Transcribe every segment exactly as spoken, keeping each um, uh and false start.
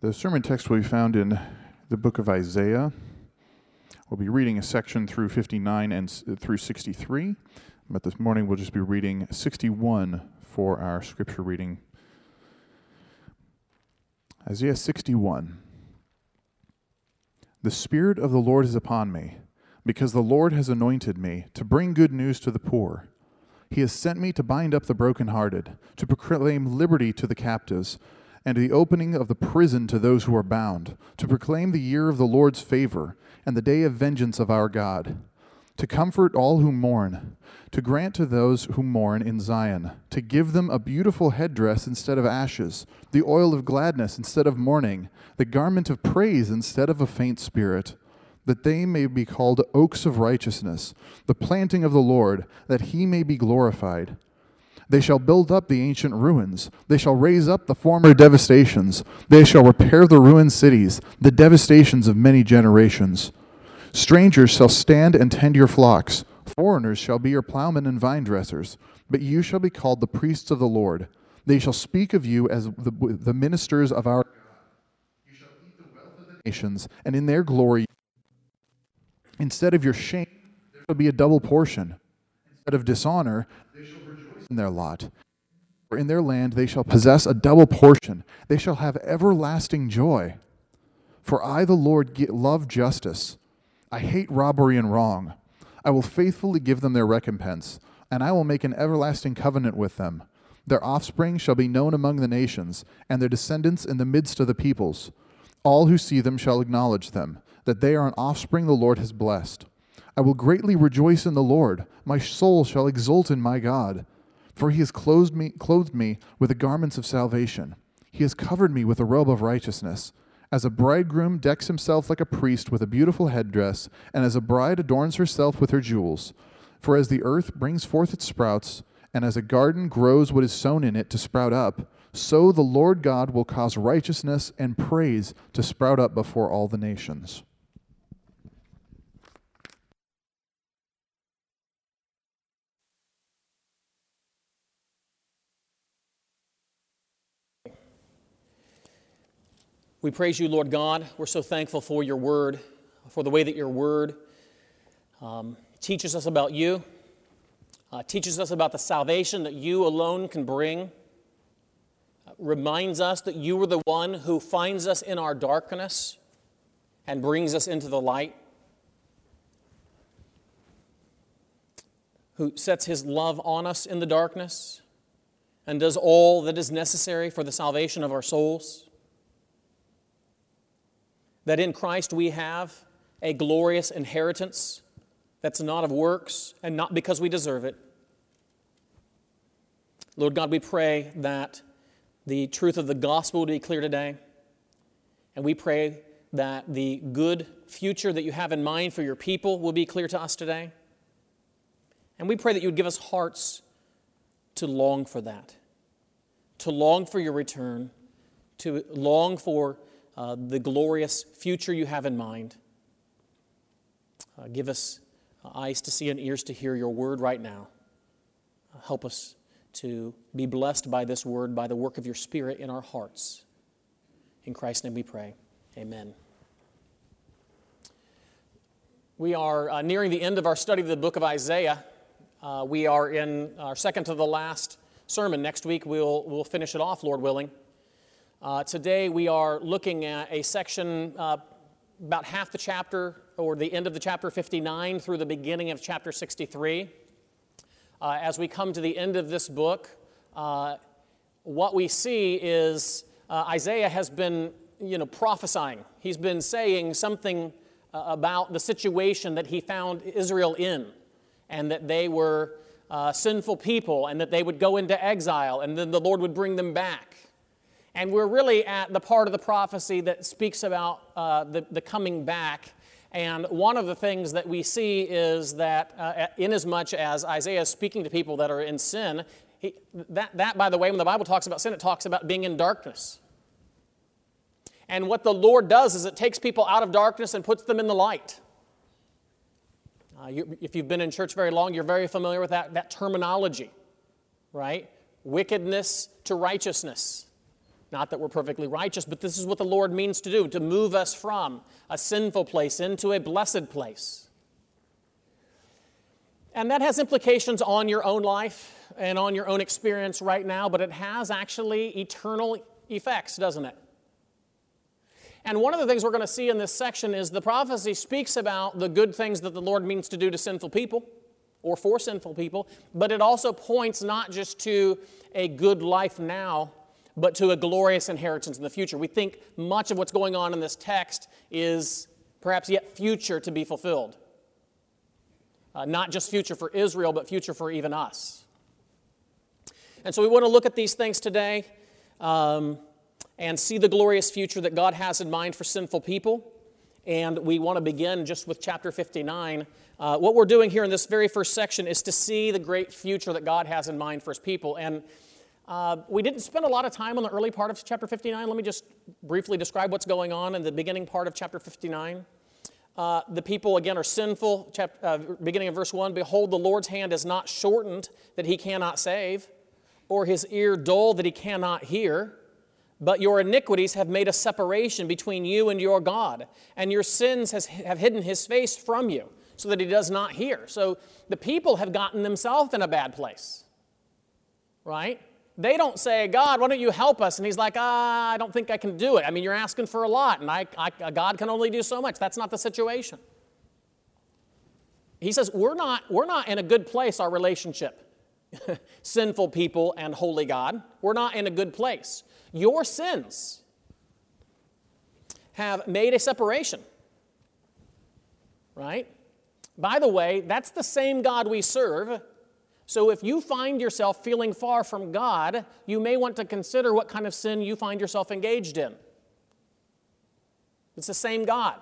The sermon text will be found in the book of Isaiah. We'll be reading a section through fifty-nine and through sixty-three, but this morning we'll just be reading sixty-one for our scripture reading. Isaiah sixty-one. The Spirit of the Lord is upon me, because the Lord has anointed me to bring good news to the poor. He has sent me to bind up the brokenhearted, to proclaim liberty to the captives, and the opening of the prison to those who are bound, to proclaim the year of the Lord's favor and the day of vengeance of our God, to comfort all who mourn, to grant to those who mourn in Zion, to give them a beautiful headdress instead of ashes, the oil of gladness instead of mourning, the garment of praise instead of a faint spirit, that they may be called oaks of righteousness, the planting of the Lord, that he may be glorified. They shall build up the ancient ruins. They shall raise up the former devastations. They shall repair the ruined cities, the devastations of many generations. Strangers shall stand and tend your flocks. Foreigners shall be your plowmen and vine dressers. But you shall be called the priests of the Lord. They shall speak of you as the, the ministers of our God. You shall eat the wealth of the nations, and in their glory, instead of your shame, there shall be a double portion. Instead of dishonor, they shall rejoice in their lot. For in their land they shall possess a double portion. They shall have everlasting joy. For I, the Lord, love justice. I hate robbery and wrong. I will faithfully give them their recompense, and I will make an everlasting covenant with them. Their offspring shall be known among the nations, and their descendants in the midst of the peoples. All who see them shall acknowledge them, that they are an offspring the Lord has blessed. I will greatly rejoice in the Lord. My soul shall exult in my God. For he has clothed me, clothed me with the garments of salvation. He has covered me with a robe of righteousness. As a bridegroom decks himself like a priest with a beautiful headdress, and as a bride adorns herself with her jewels. For as the earth brings forth its sprouts, and as a garden grows what is sown in it to sprout up, so the Lord God will cause righteousness and praise to sprout up before all the nations. We praise you, Lord God. We're so thankful for your word, for the way that your word um, teaches us about you, uh, teaches us about the salvation that you alone can bring, uh, reminds us that you are the one who finds us in our darkness and brings us into the light, who sets his love on us in the darkness and does all that is necessary for the salvation of our souls. That in Christ we have a glorious inheritance that's not of works and not because we deserve it. Lord God, we pray that the truth of the gospel would be clear today. And we pray that the good future that you have in mind for your people will be clear to us today. And we pray that you would give us hearts to long for that, to long for your return, to long for Uh, the glorious future you have in mind. Uh, give us uh, eyes to see and ears to hear your word right now. Uh, help us to be blessed by this word, by the work of your Spirit in our hearts. In Christ's name we pray. Amen. We are uh, nearing the end of our study of the book of Isaiah. Uh, we are in our second to the last sermon. Next week we'll, we'll finish it off, Lord willing. Uh, today we are looking at a section uh, about half the chapter, or the end of the chapter fifty-nine through the beginning of chapter sixty-three. Uh, as we come to the end of this book, uh, what we see is uh, Isaiah has been, you know, prophesying. He's been saying something uh, about the situation that he found Israel in, and that they were uh, sinful people, and that they would go into exile, and then the Lord would bring them back. And we're really at the part of the prophecy that speaks about uh, the, the coming back. And one of the things that we see is that uh, inasmuch as Isaiah is speaking to people that are in sin, he, that, that, by the way, when the Bible talks about sin, it talks about being in darkness. And what the Lord does is it takes people out of darkness and puts them in the light. Uh, you, if you've been in church very long, you're very familiar with that, that terminology, right? Wickedness to righteousness. Not that we're perfectly righteous, but this is what the Lord means to do, to move us from a sinful place into a blessed place. And that has implications on your own life and on your own experience right now, but it has actually eternal effects, doesn't it? And one of the things we're going to see in this section is the prophecy speaks about the good things that the Lord means to do to sinful people or for sinful people, but it also points not just to a good life now, but to a glorious inheritance in the future. We think much of what's going on in this text is perhaps yet future to be fulfilled. Uh, not just future for Israel, but future for even us. And so we want to look at these things today um, and see the glorious future that God has in mind for sinful people. And we want to begin just with chapter fifty-nine. Uh, what we're doing here in this very first section is to see the great future that God has in mind for His people. And uh, we didn't spend a lot of time on the early part of chapter fifty-nine. Let me just briefly describe what's going on in the beginning part of chapter fifty-nine. Uh, the people, again, are sinful. Chapter, uh, beginning of verse one, behold, the Lord's hand is not shortened that He cannot save, or His ear dull that He cannot hear. But your iniquities have made a separation between you and your God, and your sins has, have hidden His face from you, so that He does not hear. So the people have gotten themselves in a bad place, right? They don't say, God, why don't you help us? And He's like, ah, I don't think I can do it. I mean, you're asking for a lot, and I, I, God can only do so much. That's not the situation. He says, we're not, we're not in a good place, our relationship. Sinful people and holy God. We're not in a good place. Your sins have made a separation, right? By the way, that's the same God we serve. So if you find yourself feeling far from God, you may want to consider what kind of sin you find yourself engaged in. It's the same God.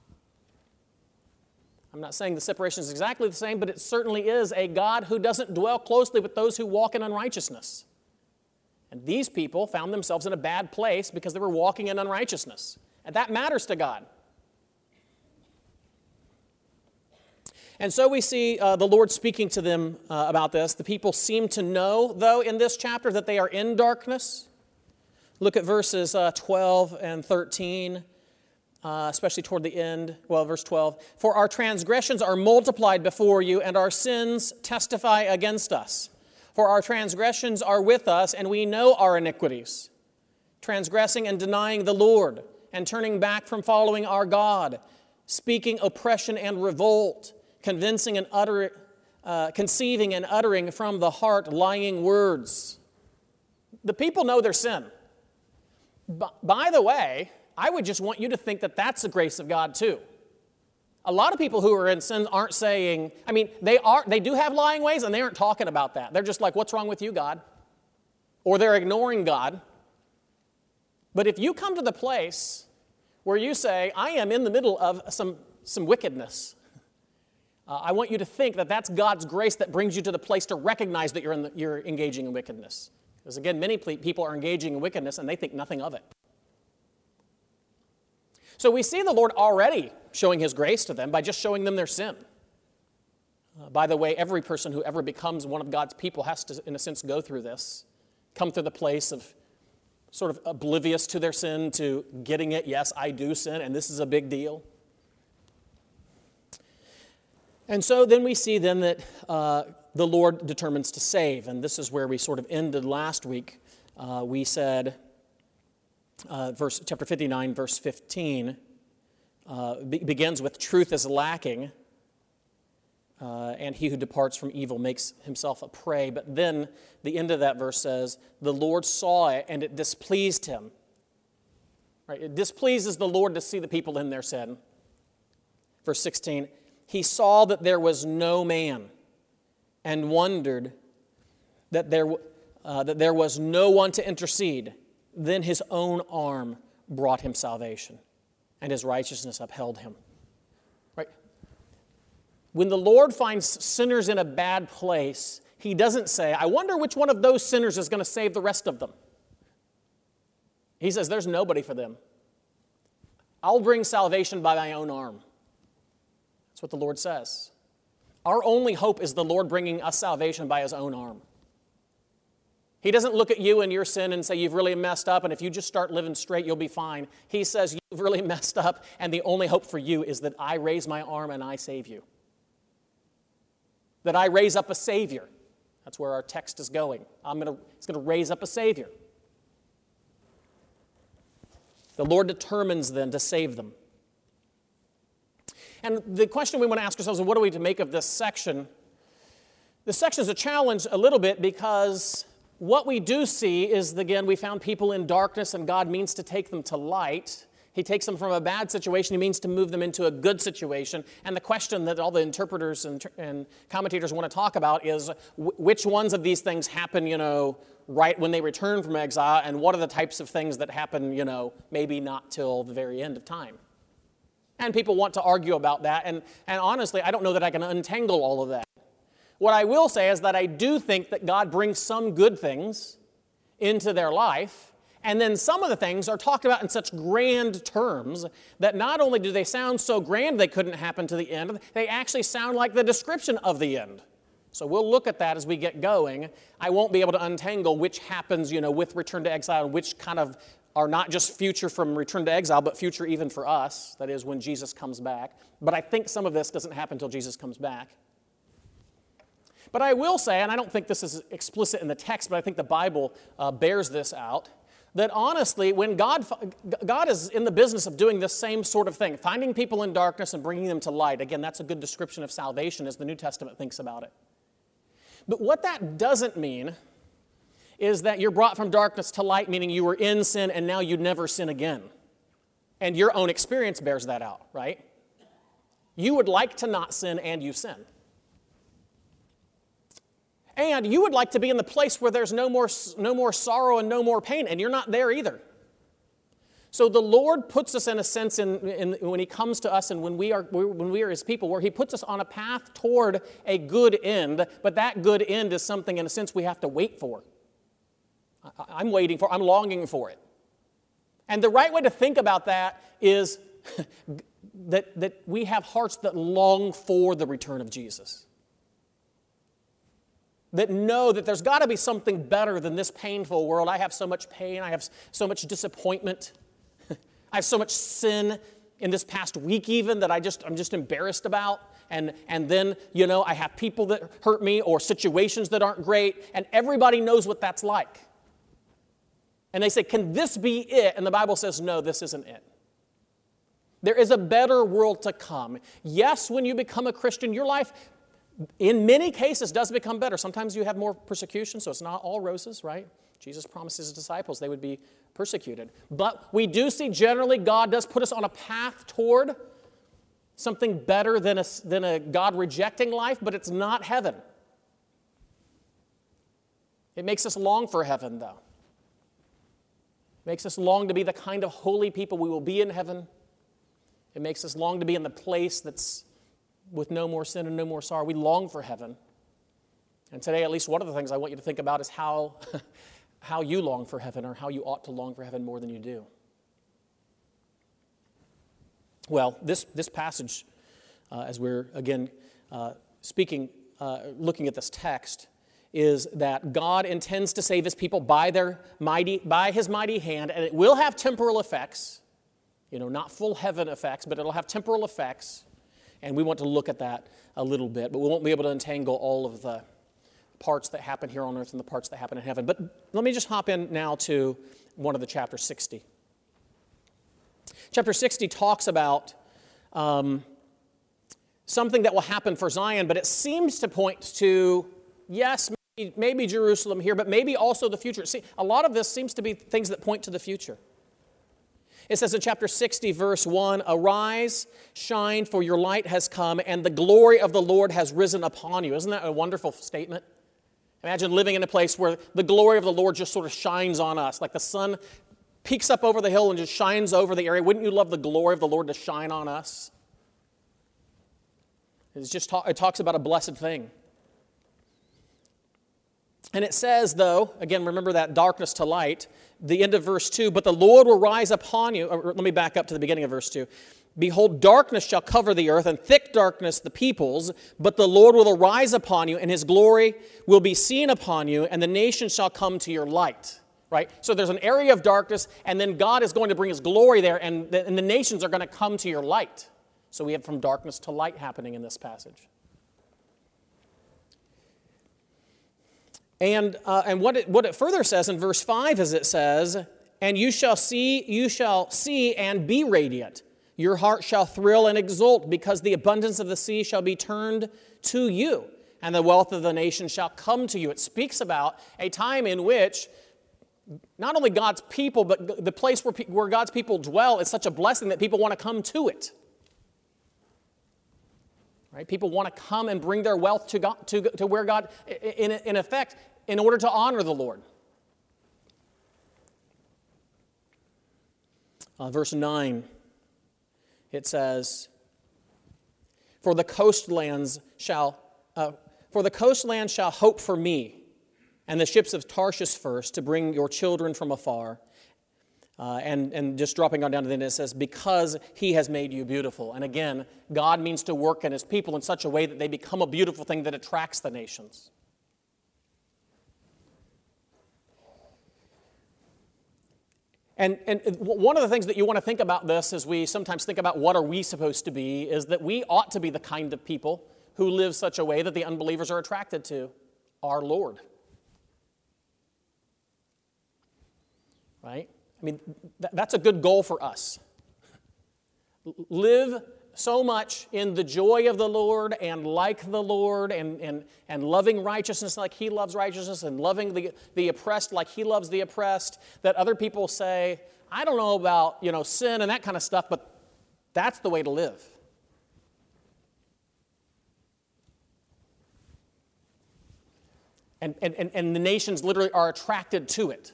I'm not saying the separation is exactly the same, but it certainly is a God who doesn't dwell closely with those who walk in unrighteousness. And these people found themselves in a bad place because they were walking in unrighteousness. And that matters to God. And so we see uh, the Lord speaking to them uh, about this. The people seem to know, though, in this chapter that they are in darkness. Look at verses uh, twelve and thirteen, uh, especially toward the end. Well, verse twelve. For our transgressions are multiplied before you, and our sins testify against us. For our transgressions are with us, and we know our iniquities, transgressing and denying the Lord, and turning back from following our God, speaking oppression and revolt, convincing and utter, uh, conceiving and uttering from the heart lying words. The people know their sin. B- by the way, I would just want you to think that that's the grace of God too. A lot of people who are in sin aren't saying, I mean, they are, they do have lying ways, and they aren't talking about that. They're just like, what's wrong with you, God? Or they're ignoring God. But if you come to the place where you say, I am in the middle of some, some wickedness, uh, I want you to think that that's God's grace that brings you to the place to recognize that you're, in the, you're engaging in wickedness. Because again, many people are engaging in wickedness, and they think nothing of it. So we see the Lord already showing His grace to them by just showing them their sin. Uh, by the way, every person who ever becomes one of God's people has to, in a sense, go through this. Come through the place of sort of oblivious to their sin to getting it, yes, I do sin, and this is a big deal. And so then we see then that uh, the Lord determines to save, and this is where we sort of ended last week. Uh, we said... Uh, verse chapter fifty-nine, verse fifteen, uh, be- begins with truth is lacking, uh, and he who departs from evil makes himself a prey. But then the end of that verse says, the Lord saw it and it displeased Him. Right? It displeases the Lord to see the people in their sin. Verse sixteen, He saw that there was no man and wondered that there, uh, that there was no one to intercede. Then His own arm brought Him salvation, and His righteousness upheld Him. Right? When the Lord finds sinners in a bad place, He doesn't say, I wonder which one of those sinners is going to save the rest of them. He says, there's nobody for them. I'll bring salvation by my own arm. That's what the Lord says. Our only hope is the Lord bringing us salvation by His own arm. He doesn't look at you and your sin and say you've really messed up, and if you just start living straight, you'll be fine. He says you've really messed up, and the only hope for you is that I raise my arm and I save you. That I raise up a Savior. That's where our text is going. I'm gonna, he's going to raise up a Savior. The Lord determines then to save them. And the question we want to ask ourselves is, what are we to make of this section? This section is a challenge a little bit because what we do see is, again, we found people in darkness and God means to take them to light. He takes them from a bad situation. He means to move them into a good situation. And the question that all the interpreters and, and commentators want to talk about is w- which ones of these things happen, you know, right when they return from exile, and what are the types of things that happen, you know, maybe not till the very end of time. And people want to argue about that. And, and honestly, I don't know that I can untangle all of that. What I will say is that I do think that God brings some good things into their life, and then some of the things are talked about in such grand terms that not only do they sound so grand they couldn't happen to the end, they actually sound like the description of the end. So we'll look at that as we get going. I won't be able to untangle which happens, you know, with return to exile, and which kind of are not just future from return to exile, but future even for us, that is when Jesus comes back. But I think some of this doesn't happen until Jesus comes back. But I will say, and I don't think this is explicit in the text, but I think the Bible uh, bears this out, that honestly, when God, God is in the business of doing this same sort of thing, finding people in darkness and bringing them to light. Again, that's a good description of salvation as the New Testament thinks about it. But what that doesn't mean is that you're brought from darkness to light, meaning you were in sin and now you never sin again. And your own experience bears that out, right? You would like to not sin and you sin. And you would like to be in the place where there's no more, no more sorrow and no more pain, and you're not there either. So the Lord puts us in a sense in, in, when He comes to us and when we, are, when we are His people, where He puts us on a path toward a good end, but that good end is something in a sense we have to wait for. I, I'm waiting for, I'm longing for it. And the right way to think about that is that, that we have hearts that long for the return of Jesus. That know that there's got to be something better than this painful world. I have so much pain. I have so much disappointment. I have so much sin in this past week even that I just, I'm just embarrassed about. And, and then, you know, I have people that hurt me or situations that aren't great. And everybody knows what that's like. And they say, can this be it? And the Bible says, no, this isn't it. There is a better world to come. Yes, when you become a Christian, your life in many cases does become better. Sometimes you have more persecution, so it's not all roses, right? Jesus promised His disciples they would be persecuted. But we do see generally God does put us on a path toward something better than a, than a God-rejecting life, but it's not heaven. It makes us long for heaven, though. It makes us long to be the kind of holy people we will be in heaven. It makes us long to be in the place that's with no more sin and no more sorrow. We long for heaven. And today, at least one of the things I want you to think about is how, how you long for heaven, or how you ought to long for heaven more than you do. Well, this, this passage, uh, as we're, again, uh, speaking, uh, looking at this text, is that God intends to save His people by, their mighty, by His mighty hand, and it will have temporal effects. You know, not full heaven effects, but it'll have temporal effects. And we want to look at that a little bit, but we won't be able to untangle all of the parts that happen here on earth and the parts that happen in heaven. But let me just hop in now to one of the chapter sixty. Chapter sixty talks about um, something that will happen for Zion, but it seems to point to, yes, maybe, maybe Jerusalem here, but maybe also the future. See, a lot of this seems to be things that point to the future. It says in chapter sixty, verse one, "Arise, shine, for your light has come, and the glory of the Lord has risen upon you." Isn't that a wonderful statement? Imagine living in a place where the glory of the Lord just sort of shines on us, like the sun peeks up over the hill and just shines over the area. Wouldn't you love the glory of the Lord to shine on us? It's just talk, it talks about a blessed thing. And it says, though, again, remember that darkness to light, the end of verse two, but the Lord will rise upon you. Or let me back up to the beginning of verse two. Behold, darkness shall cover the earth, and thick darkness the peoples, but the Lord will arise upon you, and his glory will be seen upon you, and the nations shall come to your light. Right? So there's an area of darkness, and then God is going to bring his glory there, and the, and the nations are going to come to your light. So we have from darkness to light happening in this passage. And, uh, and what, it, what it further says in verse five is it says, and you shall see, you shall see and be radiant. Your heart shall thrill and exult, because the abundance of the sea shall be turned to you, and the wealth of the nations shall come to you. It speaks about a time in which not only God's people, but the place where, where God's people dwell is such a blessing that people want to come to it. Right? People want to come and bring their wealth to, God, to, to where God, in, in effect, in order to honor the Lord. Uh, verse nine, it says, For the coastlands shall, uh, for the coastlands shall hope for me, and the ships of Tarshish first, to bring your children from afar. Uh, and, and just dropping on down to the end, it says, because he has made you beautiful. And again, God means to work in his people in such a way that they become a beautiful thing that attracts the nations. And, and one of the things that you want to think about this as we sometimes think about what are we supposed to be is that we ought to be the kind of people who live such a way that the unbelievers are attracted to our Lord. Right? I mean, th- that's a good goal for us. Live so much in the joy of the Lord and like the Lord and, and, and loving righteousness like he loves righteousness and loving the, the oppressed like he loves the oppressed, that other people say, I don't know about, you know, sin and that kind of stuff, but that's the way to live. And, and, and the nations literally are attracted to it.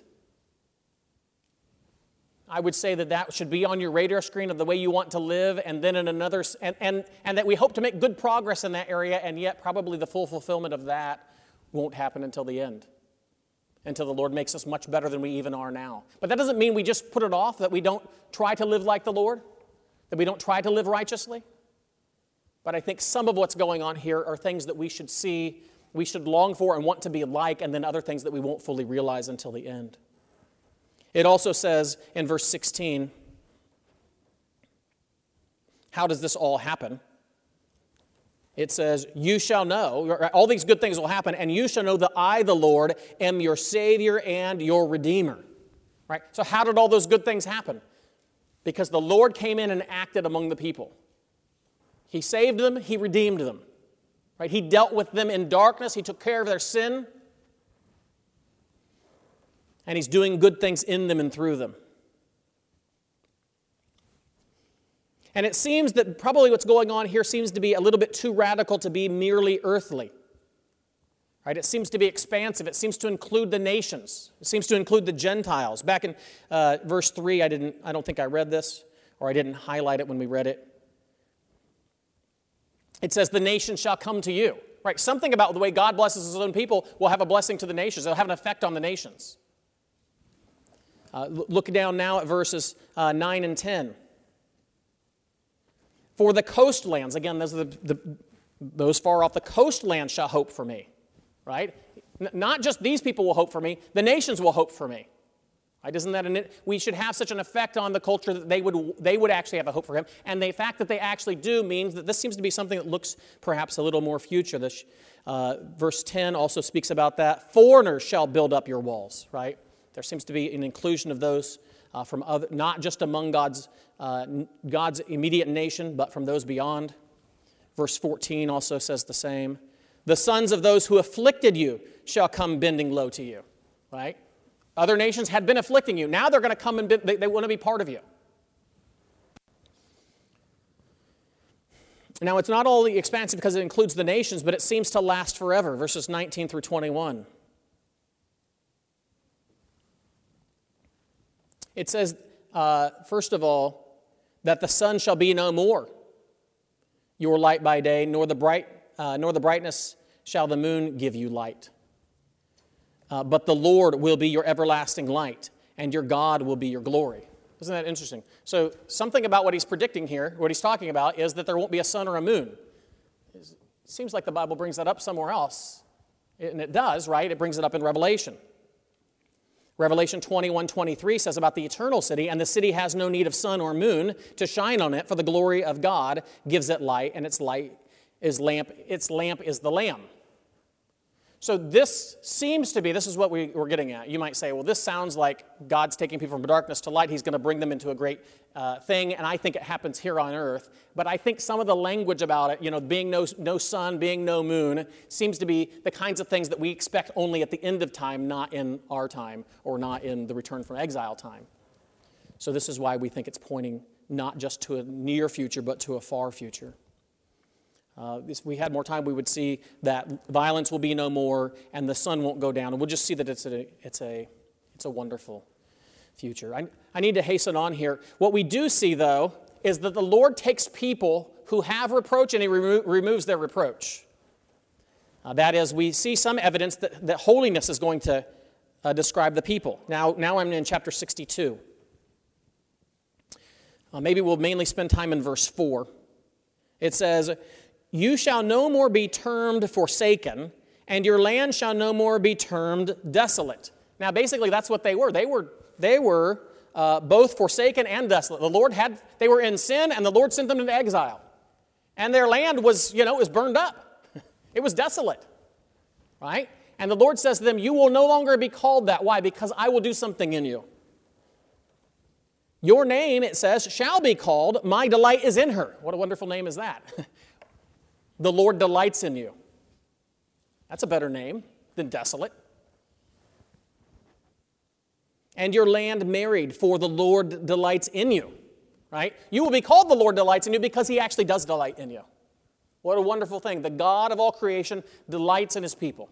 I would say that that should be on your radar screen of the way you want to live, and then in another, and, and, and that we hope to make good progress in that area, and yet probably the full fulfillment of that won't happen until the end, until the Lord makes us much better than we even are now. But that doesn't mean we just put it off, that we don't try to live like the Lord, that we don't try to live righteously. But I think some of what's going on here are things that we should see, we should long for and want to be like, and then other things that we won't fully realize until the end. It also says in verse sixteen, how does this all happen? It says, you shall know, all these good things will happen, and you shall know that I, the Lord, am your Savior and your Redeemer. Right? So how did all those good things happen? Because the Lord came in and acted among the people. He saved them, he redeemed them. Right? He dealt with them in darkness, he took care of their sin. And he's doing good things in them and through them. And it seems that probably what's going on here seems to be a little bit too radical to be merely earthly. Right? It seems to be expansive. It seems to include the nations. It seems to include the Gentiles. Back in uh, verse three, I didn't. I don't think I read this, or I didn't highlight it when we read it. It says, the nations shall come to you. Right? Something about the way God blesses his own people will have a blessing to the nations. It'll have an effect on the nations. Uh, look down now at verses uh, nine and ten. For the coastlands, again, those, are the, the, those far off, the coastlands shall hope for me. Right? N- not just these people will hope for me, the nations will hope for me. Right? Isn't that an, we should have such an effect on the culture that they would, they would actually have a hope for him. And the fact that they actually do means that this seems to be something that looks perhaps a little more future. This, uh, verse ten also speaks about that. Foreigners shall build up your walls. Right? There seems to be an inclusion of those uh, from other, not just among God's, uh, God's immediate nation, but from those beyond. Verse fourteen also says the same. The sons of those who afflicted you shall come bending low to you. Right? Other nations had been afflicting you. Now they're going to come and bend, they, they want to be part of you. Now it's not only expansive because it includes the nations, but it seems to last forever. Verses nineteen through twenty-one. It says, uh, first of all, that the sun shall be no more your light by day, nor the bright, uh, nor the brightness shall the moon give you light. Uh, but the Lord will be your everlasting light, and your God will be your glory. Isn't that interesting? So something about what he's predicting here, what he's talking about, is that there won't be a sun or a moon. It seems like the Bible brings that up somewhere else. And it does, right? It brings it up in Revelation. Revelation twenty-one twenty-three says about the eternal city, and the city has no need of sun or moon to shine on it, for the glory of God gives it light, and its light is lamp, its lamp is the Lamb. So this seems to be, this is what we, we're getting at. You might say, well, this sounds like God's taking people from darkness to light. He's going to bring them into a great uh, thing, and I think it happens here on earth. But I think some of the language about it, you know, being no, no sun, being no moon, seems to be the kinds of things that we expect only at the end of time, not in our time, or not in the return from exile time. So this is why we think it's pointing not just to a near future, but to a far future. Uh, if we had more time, we would see that violence will be no more and the sun won't go down. And we'll just see that it's a, it's a, it's a wonderful future. I, I need to hasten on here. What we do see, though, is that the Lord takes people who have reproach and he remo- removes their reproach. Uh, that is, we see some evidence that, that holiness is going to uh, describe the people. Now, now I'm in chapter sixty-two. Uh, maybe we'll mainly spend time in verse four. It says, "You shall no more be termed forsaken, and your land shall no more be termed desolate." Now, basically, that's what they were. They were, they were uh, both forsaken and desolate. The Lord had, they were in sin, and the Lord sent them into exile. And their land was, you know, was burned up. It was desolate, right? And the Lord says to them, "You will no longer be called that." Why? Because I will do something in you. Your name, it says, shall be called, "My delight is in her." What a wonderful name is that. The Lord delights in you. That's a better name than desolate. "And your land married, for the Lord delights in you." Right? You will be called "the Lord delights in you" because he actually does delight in you. What a wonderful thing. The God of all creation delights in his people.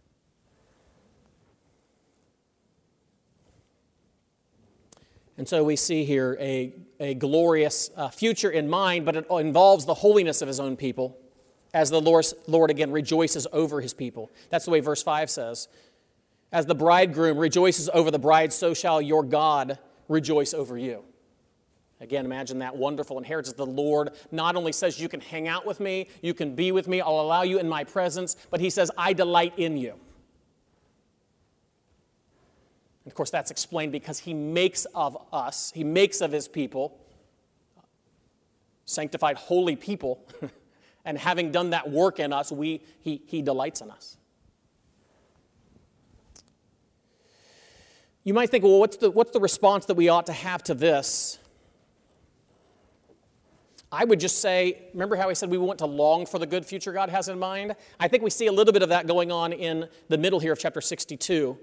And so we see here a, a glorious uh, future in mind, but it involves the holiness of his own people, as the Lord, Lord again rejoices over his people. That's the way verse five says. "As the bridegroom rejoices over the bride, so shall your God rejoice over you." Again, imagine that wonderful inheritance. The Lord not only says, "You can hang out with me, you can be with me, I'll allow you in my presence," but he says, "I delight in you." And of course, that's explained because he makes of us, he makes of his people, sanctified, holy people, and having done that work in us, we, he, he delights in us. You might think, well, what's the, what's the response that we ought to have to this? I would just say, remember how he said we want to long for the good future God has in mind? I think we see a little bit of that going on in the middle here of chapter sixty-two.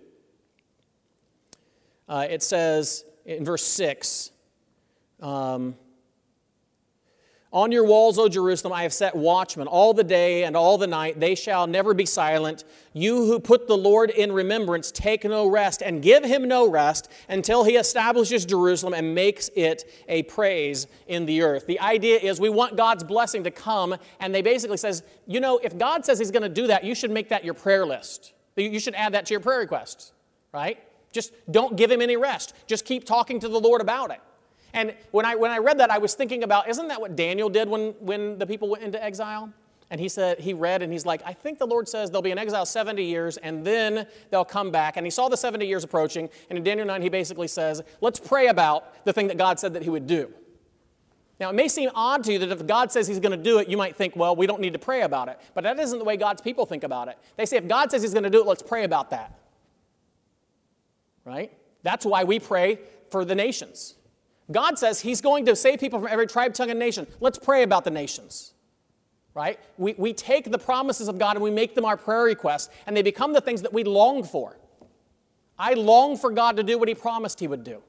Uh, it says in verse six, um, "On your walls, O Jerusalem, I have set watchmen all the day and all the night. They shall never be silent. You who put the Lord in remembrance, take no rest and give him no rest until he establishes Jerusalem and makes it a praise in the earth." The idea is we want God's blessing to come, and they basically says, you know, if God says he's going to do that, you should make that your prayer list. You should add that to your prayer request, right? Just don't give him any rest. Just keep talking to the Lord about it. And when I when I read that, I was thinking about, isn't that what Daniel did when, when the people went into exile? And he said, he read and he's like, I think the Lord says they'll be in exile seventy years and then they'll come back. And he saw the seventy years approaching. And in Daniel nine, he basically says, let's pray about the thing that God said that he would do. Now, it may seem odd to you that if God says he's going to do it, you might think, well, we don't need to pray about it. But that isn't the way God's people think about it. They say, if God says he's going to do it, let's pray about that. Right? That's why we pray for the nations. God says he's going to save people from every tribe, tongue, and nation. Let's pray about the nations. Right? We, we take the promises of God and we make them our prayer requests, and they become the things that we long for. I long for God to do what he promised he would do.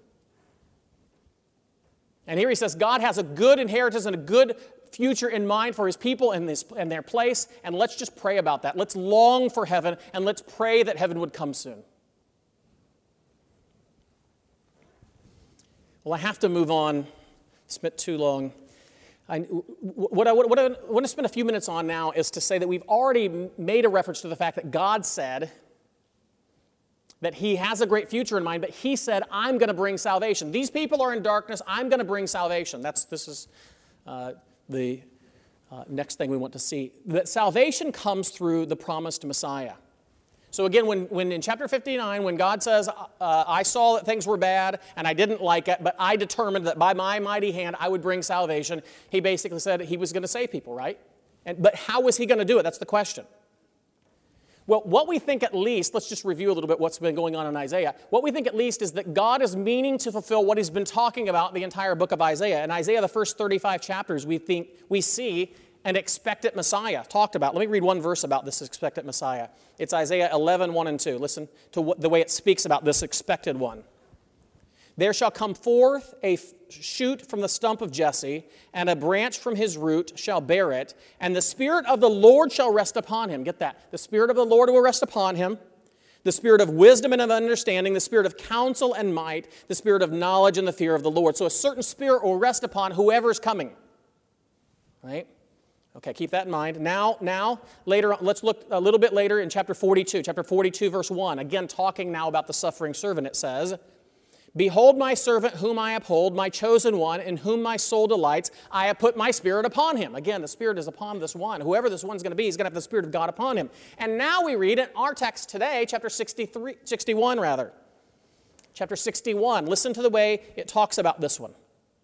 And here he says God has a good inheritance and a good future in mind for his people and, this, and their place, and let's just pray about that. Let's long for heaven, and let's pray that heaven would come soon. Well, I have to move on. Spent too long. I, what, I, what I want to spend a few minutes on now is to say that we've already made a reference to the fact that God said that he has a great future in mind, but he said, I'm going to bring salvation. These people are in darkness. I'm going to bring salvation. That's This is uh, the uh, next thing we want to see. That salvation comes through the promised Messiah. So again, when, when in chapter fifty-nine, when God says, uh, I saw that things were bad and I didn't like it, but I determined that by my mighty hand I would bring salvation, he basically said he was going to save people, right? And, but how was he going to do it? That's the question. Well, what we think at least, let's just review a little bit what's been going on in Isaiah. What we think at least is that God is meaning to fulfill what he's been talking about the entire book of Isaiah. In Isaiah, the first thirty-five chapters, we think we see an expected Messiah talked about. Let me read one verse about this expected Messiah. It's Isaiah eleven, one and two. Listen to what, the way it speaks about this expected one. There shall come forth a shoot from the stump of Jesse, and a branch from his root shall bear it, and the Spirit of the Lord shall rest upon him. Get that. The Spirit of the Lord will rest upon him, the Spirit of wisdom and of understanding, the Spirit of counsel and might, the Spirit of knowledge and the fear of the Lord. So a certain Spirit will rest upon whoever's coming. Right? Okay, keep that in mind. Now, now, later, let's look a little bit later in chapter forty-two. Chapter forty-two, verse one. Again, talking now about the suffering servant, it says, Behold my servant whom I uphold, my chosen one, in whom my soul delights. I have put my Spirit upon him. Again, the Spirit is upon this one. Whoever this one's going to be, he's going to have the Spirit of God upon him. And now we read in our text today, chapter sixty-three, sixty-one rather. Chapter sixty-one. Listen to the way it talks about this one.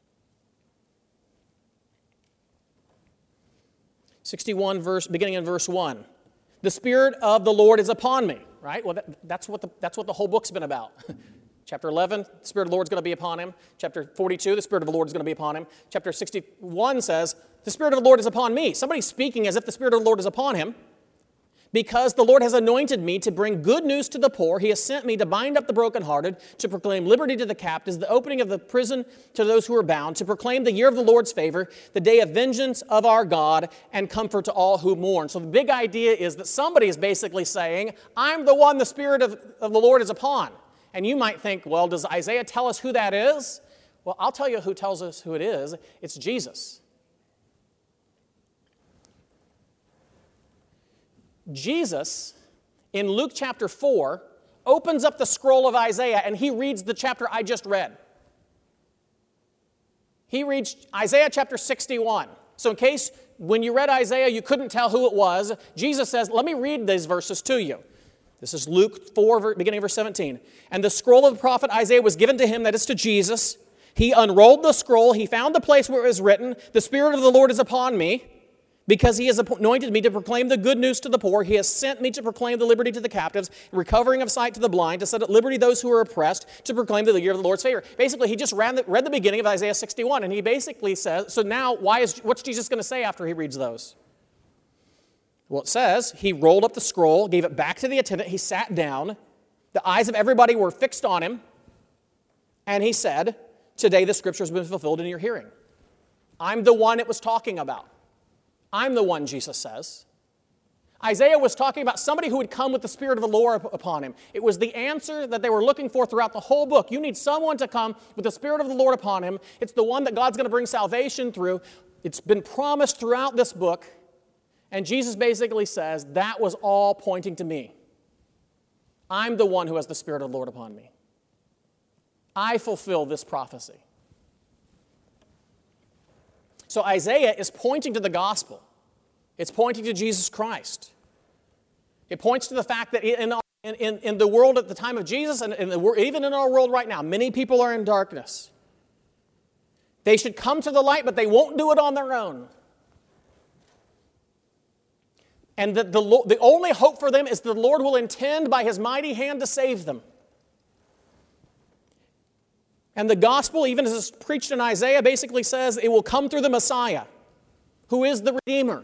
sixty-one, verse, beginning in verse one. The Spirit of the Lord is upon me. Right? Well, that, that's, what the, that's what the whole book's been about. Chapter eleven, the Spirit of the Lord is going to be upon him. Chapter forty-two, the Spirit of the Lord is going to be upon him. Chapter sixty-one says, the Spirit of the Lord is upon me. Somebody's speaking as if the Spirit of the Lord is upon him. Because the Lord has anointed me to bring good news to the poor. He has sent me to bind up the brokenhearted, to proclaim liberty to the captives, the opening of the prison to those who are bound, to proclaim the year of the Lord's favor, the day of vengeance of our God, and comfort to all who mourn. So the big idea is that somebody is basically saying, I'm the one the Spirit of, of the Lord is upon. And you might think, well, does Isaiah tell us who that is? Well, I'll tell you who tells us who it is. It's Jesus. Jesus, in Luke chapter four, opens up the scroll of Isaiah and he reads the chapter I just read. He reads Isaiah chapter sixty-one. So in case when you read Isaiah you couldn't tell who it was, Jesus says, let me read these verses to you. This is Luke four, beginning of verse seventeen. And the scroll of the prophet Isaiah was given to him, that is to Jesus. He unrolled the scroll. He found the place where it was written, the Spirit of the Lord is upon me, because he has anointed me to proclaim the good news to the poor. He has sent me to proclaim the liberty to the captives, recovering of sight to the blind, to set at liberty those who are oppressed, to proclaim the year of the Lord's favor. Basically, he just ran the, read the beginning of Isaiah sixty-one, and he basically says, so now, why is what's Jesus going to say after he reads those? Well, it says, he rolled up the scroll, gave it back to the attendant, he sat down, the eyes of everybody were fixed on him, and he said, today the scripture has been fulfilled in your hearing. I'm the one it was talking about. I'm the one, Jesus says. Isaiah was talking about somebody who would come with the Spirit of the Lord upon him. It was the answer that they were looking for throughout the whole book. You need someone to come with the Spirit of the Lord upon him. It's the one that God's going to bring salvation through. It's been promised throughout this book. And Jesus basically says, that was all pointing to me. I'm the one who has the Spirit of the Lord upon me. I fulfill this prophecy. So Isaiah is pointing to the gospel. It's pointing to Jesus Christ. It points to the fact that in, in, in the world at the time of Jesus, and in the, even in our world right now, many people are in darkness. They should come to the light, but they won't do it on their own. And that the, the only hope for them is the Lord will intend by His mighty hand to save them. And the gospel, even as it's preached in Isaiah, basically says it will come through the Messiah, who is the Redeemer.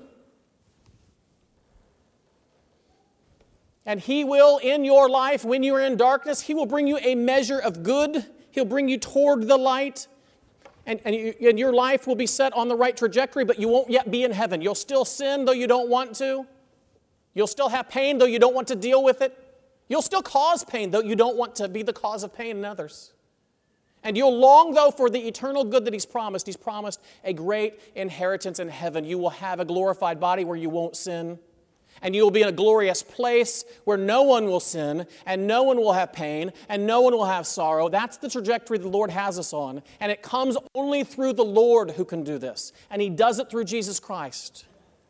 And He will, in your life, when you are in darkness, He will bring you a measure of good. He'll bring you toward the light. And, and, you, and your life will be set on the right trajectory, but you won't yet be in heaven. You'll still sin, though you don't want to. You'll still have pain, though you don't want to deal with it. You'll still cause pain, though you don't want to be the cause of pain in others. And you'll long, though, for the eternal good that He's promised. He's promised a great inheritance in heaven. You will have a glorified body where you won't sin. And you will be in a glorious place where no one will sin, and no one will have pain, and no one will have sorrow. That's the trajectory the Lord has us on. And it comes only through the Lord who can do this. And He does it through Jesus Christ.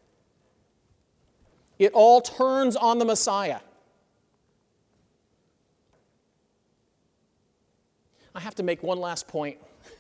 It all turns on the Messiah. I have to make one last point.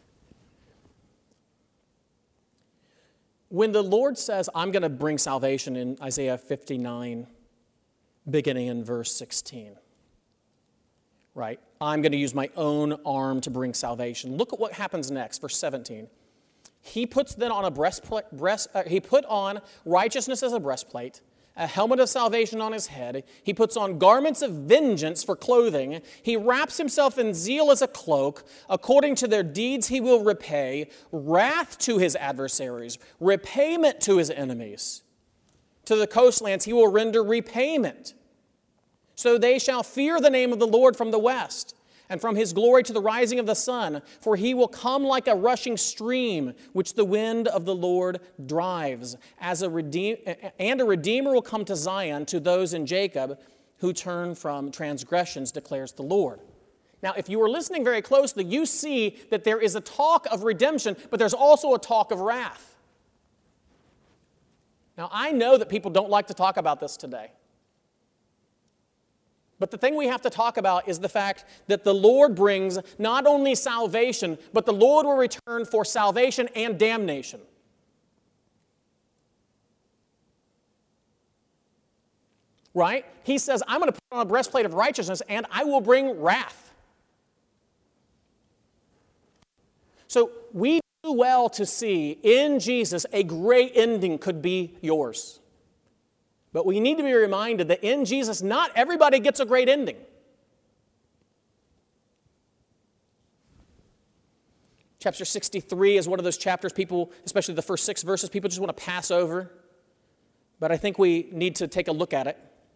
When the Lord says, I'm going to bring salvation in Isaiah fifty-nine, beginning in verse sixteen, right? I'm going to use my own arm to bring salvation. Look at what happens next, verse seventeen. He puts then on a breastplate, breast, uh, he put on righteousness as a breastplate, a helmet of salvation on his head. He puts on garments of vengeance for clothing. He wraps himself in zeal as a cloak. According to their deeds he will repay, wrath to his adversaries, repayment to his enemies. To the coastlands he will render repayment. So they shall fear the name of the Lord from the west, and from his glory to the rising of the sun. For he will come like a rushing stream, which the wind of the Lord drives. As a redeem- and a Redeemer will come to Zion, to those in Jacob who turn from transgressions, declares the Lord. Now, if you were listening very closely, you see that there is a talk of redemption, but there's also a talk of wrath. Now, I know that people don't like to talk about this today. But the thing we have to talk about is the fact that the Lord brings not only salvation, but the Lord will return for salvation and damnation. Right? He says, I'm going to put on a breastplate of righteousness and I will bring wrath. So we do well to see in Jesus a great ending could be yours. But we need to be reminded that in Jesus, not everybody gets a great ending. Chapter sixty-three is one of those chapters people, especially the first six verses, people just want to pass over. But I think we need to take a look at it.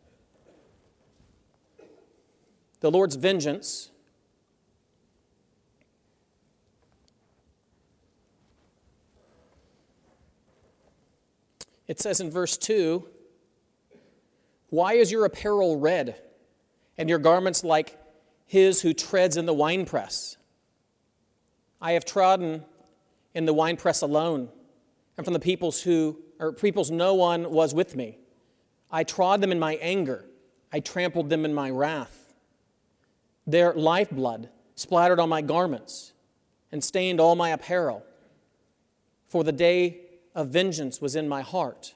The Lord's vengeance. It says in verse two, why is your apparel red, and your garments like his who treads in the winepress? I have trodden in the winepress alone, and from the peoples who, or peoples no one was with me. I trod them in my anger. I trampled them in my wrath. Their lifeblood splattered on my garments and stained all my apparel. For the day of vengeance was in my heart,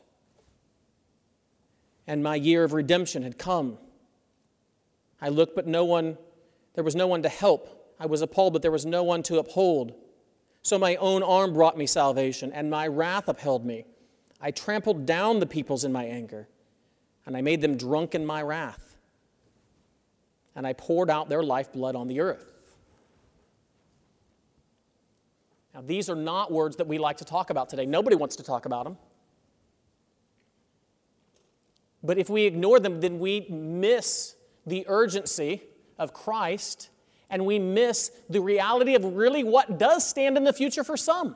and my year of redemption had come. I looked, but no one, there was no one to help. I was appalled, but there was no one to uphold. So my own arm brought me salvation, and my wrath upheld me. I trampled down the peoples in my anger, and I made them drunk in my wrath. And I poured out their lifeblood on the earth. Now, these are not words that we like to talk about today. Nobody wants to talk about them. But if we ignore them, then we miss the urgency of Christ, and we miss the reality of really what does stand in the future for some.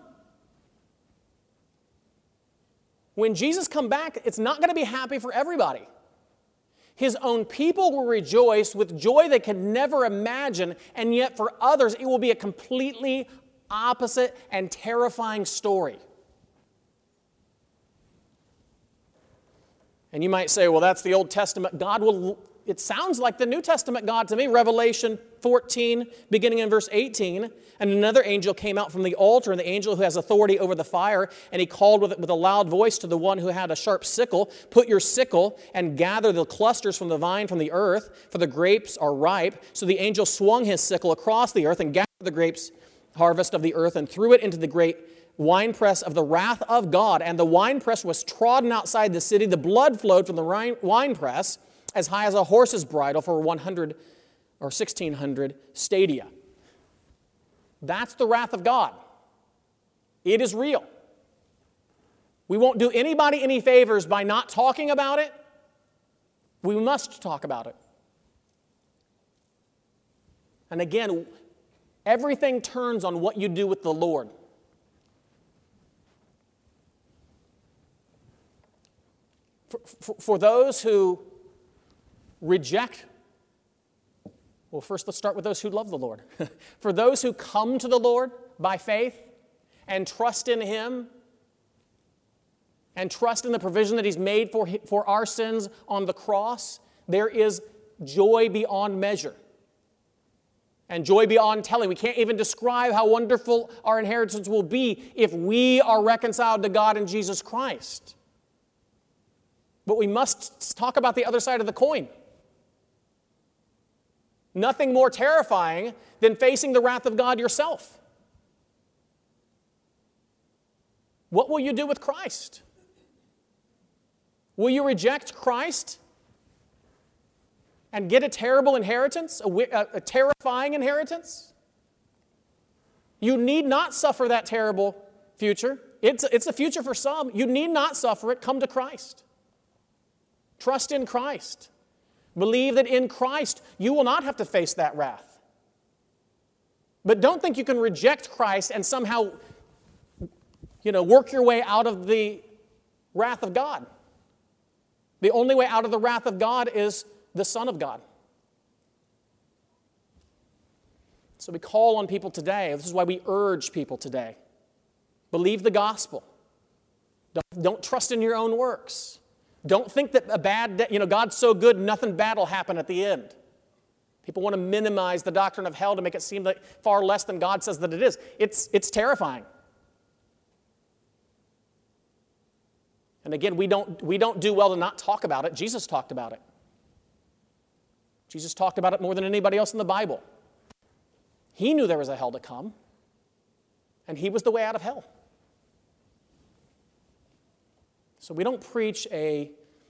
When Jesus comes back, it's not going to be happy for everybody. His own people will rejoice with joy they could never imagine, and yet for others it will be a completely opposite and terrifying story. And you might say, well, that's the Old Testament. God will, it sounds like the New Testament God to me. Revelation fourteen, beginning in verse eighteen. And another angel came out from the altar, and the angel who has authority over the fire, and he called with, with a loud voice to the one who had a sharp sickle, put your sickle and gather the clusters from the vine from the earth, for the grapes are ripe. So the angel swung his sickle across the earth and gathered the grapes harvest of the earth and threw it into the great winepress of the wrath of God. And the winepress was trodden outside the city. The blood flowed from the winepress as high as a horse's bridle for one hundred or sixteen hundred stadia. That's the wrath of God. It is real. We won't do anybody any favors by not talking about it. We must talk about it. And again, everything turns on what you do with the Lord. For, for, for those who reject, well, first let's start with those who love the Lord. For those who come to the Lord by faith and trust in Him and trust in the provision that He's made for, for our sins on the cross, there is joy beyond measure and joy beyond telling. We can't even describe how wonderful our inheritance will be if we are reconciled to God in Jesus Christ. But we must talk about the other side of the coin. Nothing more terrifying than facing the wrath of God yourself. What will you do with Christ? Will you reject Christ and get a terrible inheritance, a, a, a terrifying inheritance? You need not suffer that terrible future. It's, it's a future for some. You need not suffer it. Come to Christ. Trust in Christ. Believe that in Christ you will not have to face that wrath. But don't think you can reject Christ and somehow, you know, work your way out of the wrath of God. The only way out of the wrath of God is the Son of God. So we call on people today. This is why we urge people today. Believe the gospel. Don't, don't trust in your own works. Don't think that a bad, de- you know, God's so good, nothing bad will happen at the end. People want to minimize the doctrine of hell to make it seem like far less than God says that it is. It's, it's terrifying. And again, we don't, we don't do well to not talk about it. Jesus talked about it. Jesus talked about it more than anybody else in the Bible. He knew there was a hell to come, and He was the way out of hell. So we don't preach a,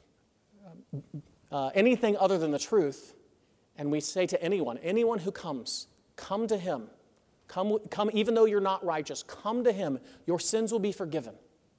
uh, anything other than the truth, and we say to anyone, anyone who comes, come to Him. Come, come even though you're not righteous, come to Him. Your sins will be forgiven.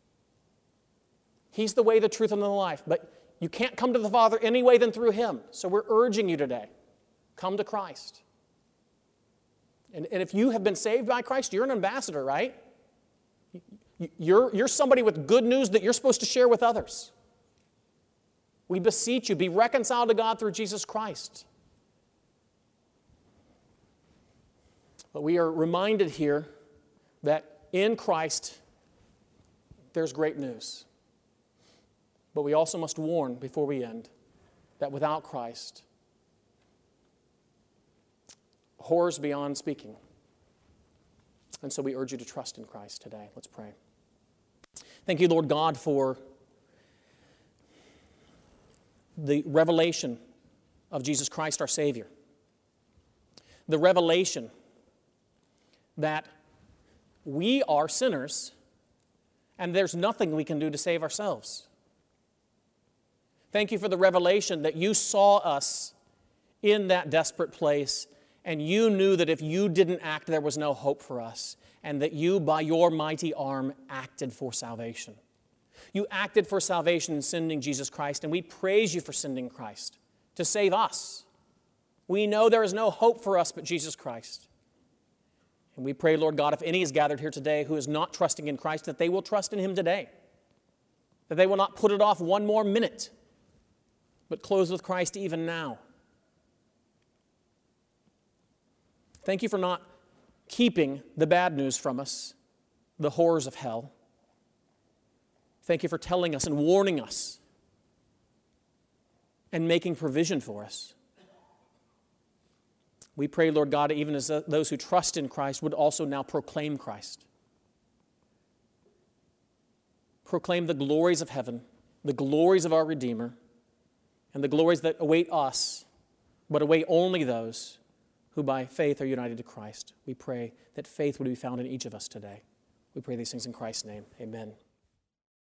He's the way, the truth, and the life. But you can't come to the Father any way than through Him. So we're urging you today, come to Christ. And, and if you have been saved by Christ, you're an ambassador, right? You're, you're somebody with good news that you're supposed to share with others. We beseech you, be reconciled to God through Jesus Christ. But we are reminded here that in Christ there's great news. But we also must warn before we end that without Christ, horrors beyond speaking. And so we urge you to trust in Christ today. Let's pray. Thank you, Lord God, for the revelation of Jesus Christ, our Savior. The revelation that we are sinners and there's nothing we can do to save ourselves. Thank you for the revelation that you saw us in that desperate place and you knew that if you didn't act, there was no hope for us, and that you, by your mighty arm, acted for salvation. You acted for salvation in sending Jesus Christ, and we praise you for sending Christ to save us. We know there is no hope for us but Jesus Christ. And we pray, Lord God, if any is gathered here today who is not trusting in Christ, that they will trust in Him today, that they will not put it off one more minute, but close with Christ even now. Thank you for not keeping the bad news from us, the horrors of hell. Thank you for telling us and warning us and making provision for us. We pray, Lord God, even as those who trust in Christ would also now proclaim Christ. Proclaim the glories of heaven, the glories of our Redeemer, and the glories that await us, but await only those who by faith are united to Christ. We pray that faith would be found in each of us today. We pray these things in Christ's name. Amen.